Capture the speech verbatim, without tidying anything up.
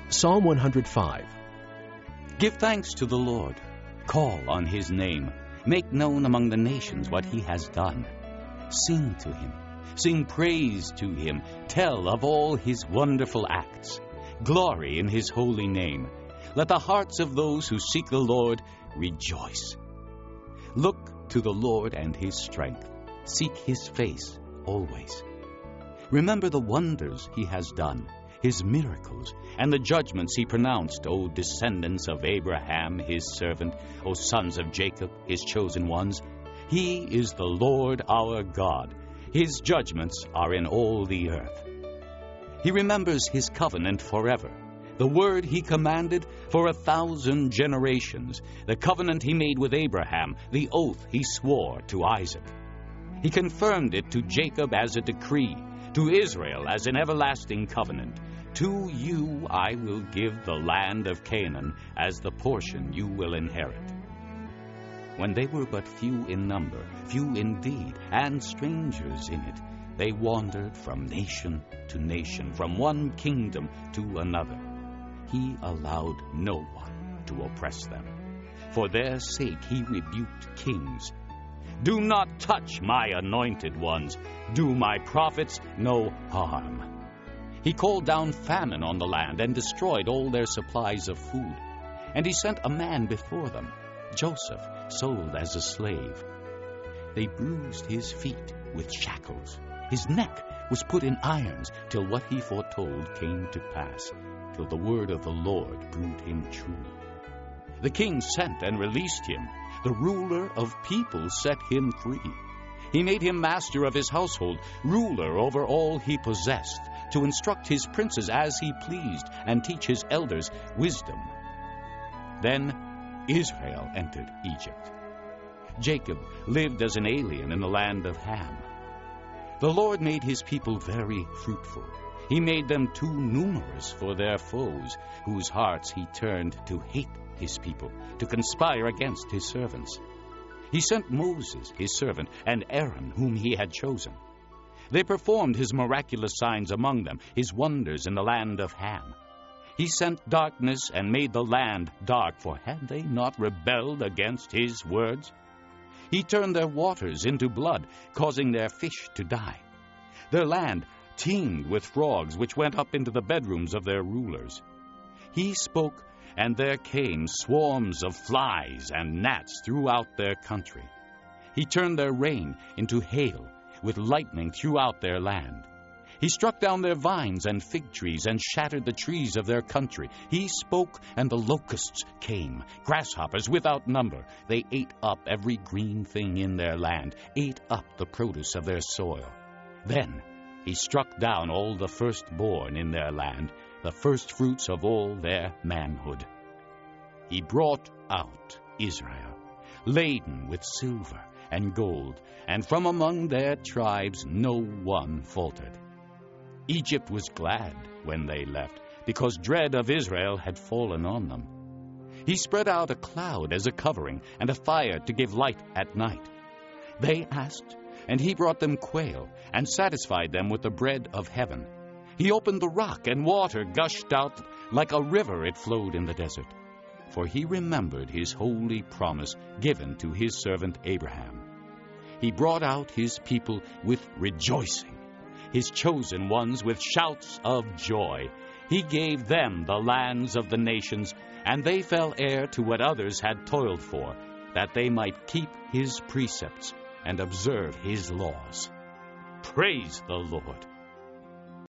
Psalm one hundred five. Give thanks to the Lord. Call on his name. Make known among the nations what he has done. Sing to him. Sing praise to him. Tell of all his wonderful acts. Glory in his holy name. Let the hearts of those who seek the Lord rejoice. Look to the Lord and his strength. Seek his face always. Remember the wonders he has done, his miracles, and the judgments he pronounced, O descendants of Abraham, his servant, O sons of Jacob, his chosen ones. He is the Lord our God. His judgments are in all the earth. He remembers his covenant forever, the word he commanded for a thousand generations, the covenant he made with Abraham, the oath he swore to Isaac. He confirmed it to Jacob as a decree, to Israel as an everlasting covenant. To you I will give the land of Canaan as the portion you will inherit. When they were but few in number, few indeed, and strangers in it, they wandered from nation to nation, from one kingdom to another. He allowed no one to oppress them. For their sake he rebuked kings. Do not touch my anointed ones. Do my prophets no harm. He called down famine on the land and destroyed all their supplies of food. And he sent a man before them, Joseph, sold as a slave. They bruised his feet with shackles. His neck was put in irons, till what he foretold came to pass, till the word of the Lord proved him true. The king sent and released him. The ruler of people set him free. He made him master of his household, ruler over all he possessed, to instruct his princes as he pleased, and teach his elders wisdom. Then Israel entered Egypt. Jacob lived as an alien in the land of Ham. The Lord made his people very fruitful. He made them too numerous for their foes, whose hearts he turned to hate his people, to conspire against his servants. He sent Moses, his servant, and Aaron, whom he had chosen. They performed his miraculous signs among them, his wonders in the land of Ham. He sent darkness and made the land dark, for had they not rebelled against his words? He turned their waters into blood, causing their fish to die. Their land teemed with frogs, which went up into the bedrooms of their rulers. He spoke, and there came swarms of flies and gnats throughout their country. He turned their rain into hail, with lightning throughout their land. He struck down their vines and fig trees and shattered the trees of their country. He spoke, and the locusts came, grasshoppers without number. They ate up every green thing in their land, ate up the produce of their soil. Then he struck down all the firstborn in their land, the firstfruits of all their manhood. He brought out Israel, laden with silver and gold, and from among their tribes no one faltered. Egypt was glad when they left, because dread of Israel had fallen on them. He spread out a cloud as a covering, and a fire to give light at night. They asked, and he brought them quail, and satisfied them with the bread of heaven. He opened the rock, and water gushed out like a river. It flowed in the desert. For he remembered his holy promise given to his servant Abraham. He brought out his people with rejoicing, his chosen ones with shouts of joy. He gave them the lands of the nations, and they fell heir to what others had toiled for, that they might keep his precepts and observe his laws. Praise the Lord.